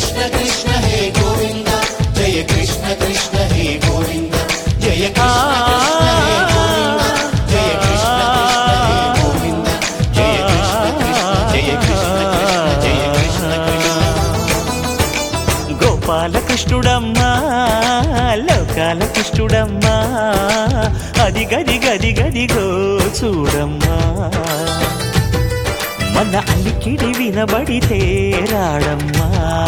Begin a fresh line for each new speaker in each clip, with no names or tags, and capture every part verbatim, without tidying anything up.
కృష్ణ కృష్ణ హే గోవింద జయ కృష్ణ కృష్ణ హే గోవింద జయ కృష్ణ కృష్ణ హే గోవింద జయ కృష్ణ కృష్ణ హే గోవింద జయ కృష్ణ కృష్ణ జయ కృష్ణ కృష్ణ జయ కృష్ణ కృష్ణ.
గోపాల కృష్ణుడమ్మా లోకాల కృష్ణుడమ్మా అది గది గది గదిగో చూడమ్మా మన అలికిడి వినబడితే రాడమ్మా.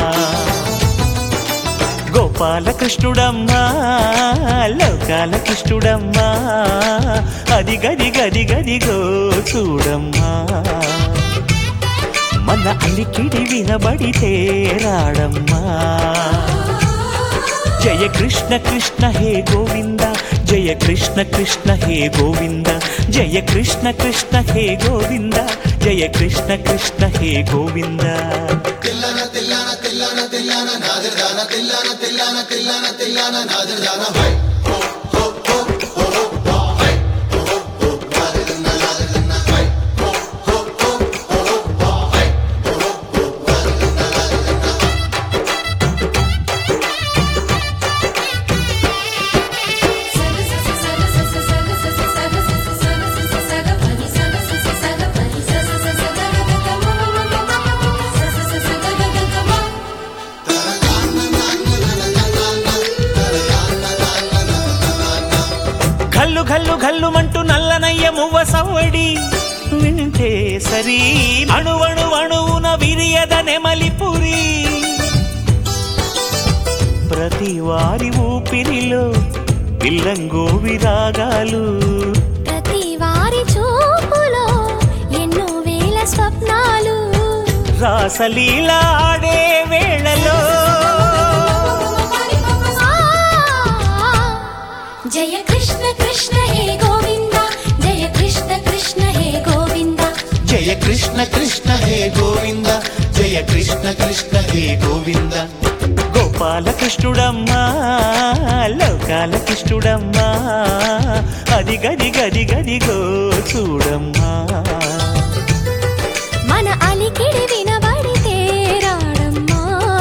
గోపాల కృష్ణుడమ్మా లోకాల కృష్ణుడమ్మా అది గది గది గదిగో చూడమ్మా మన అలికిడి వినబడితే రాడమ్మా. జయ కృష్ణ కృష్ణ హే గోవింద జయ కృష్ణ కృష్ణ హే గోవింద జయ కృష్ణ కృష్ణ హే గోవింద జయ కృష్ణ కృష్ణ హే గోవింద.
తిల్లన తిల్లన తిల్లన తిల్లన నాదర్దాన తిల్లన తిల్లన తిల్లన తిల్లన నాదర్దాన హై హో హో హో హో హో హై హో హో నాదర్దాన నాదర్దాన హై హో హో హో హో హై హో హో నాదర్దాన.
ఘల్లు ఘల్లు ఘల్లుమంటూ నల్లనయ్య మువ్వ సవ్వడి వింటే సరి అణువణు అణువున విరియద నెమలిపురి. ప్రతి వారి ఊపిరిలో పిల్లంగో విరాగాలు
ప్రతి వారి చూపులో ఎన్నో వేల స్వప్నాలు
రాసలీల ఆడే వేళలో
జయ కృష్ణ కృష్ణ హే గోవింద జయ కృష్ణ కృష్ణ హే గోవింద
జయ కృష్ణ కృష్ణ హే గోవింద జయ కృష్ణ కృష్ణ హే గోవింద.
గోపాల కృష్ణుడమ్మా లోకాల కృష్ణుడమ్మా అది గది గది గదిగో చూడమ్మా
మన అలికిడి వినబడితే రాడమ్మా.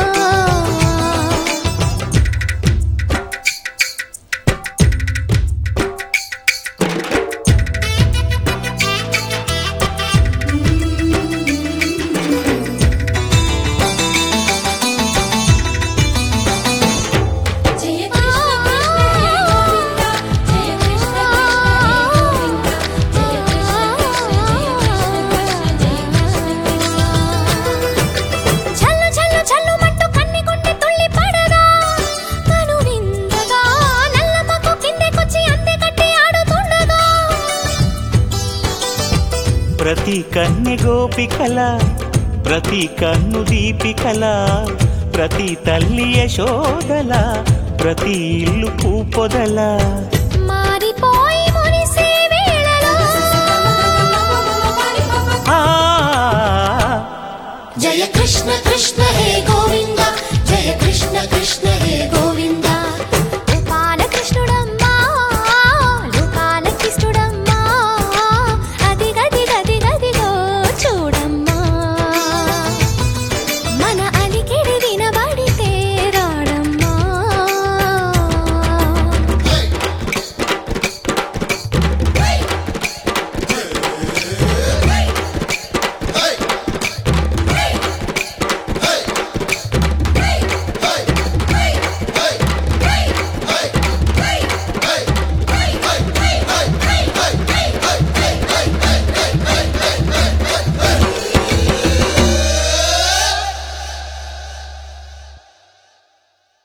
జయ కృష్ణ కృష్ణ హే గోవింద జయ కృష్ణ
ప్రతి కన్నె గోపికల ప్రతి కన్ను దీపికల ప్రతి తల్లి యశోదల ప్రతి ఇల్లు పూపొదల
మారిపోయి మురిసే వేళలో
ఆ
జయ కృష్ణ కృష్ణ హే గో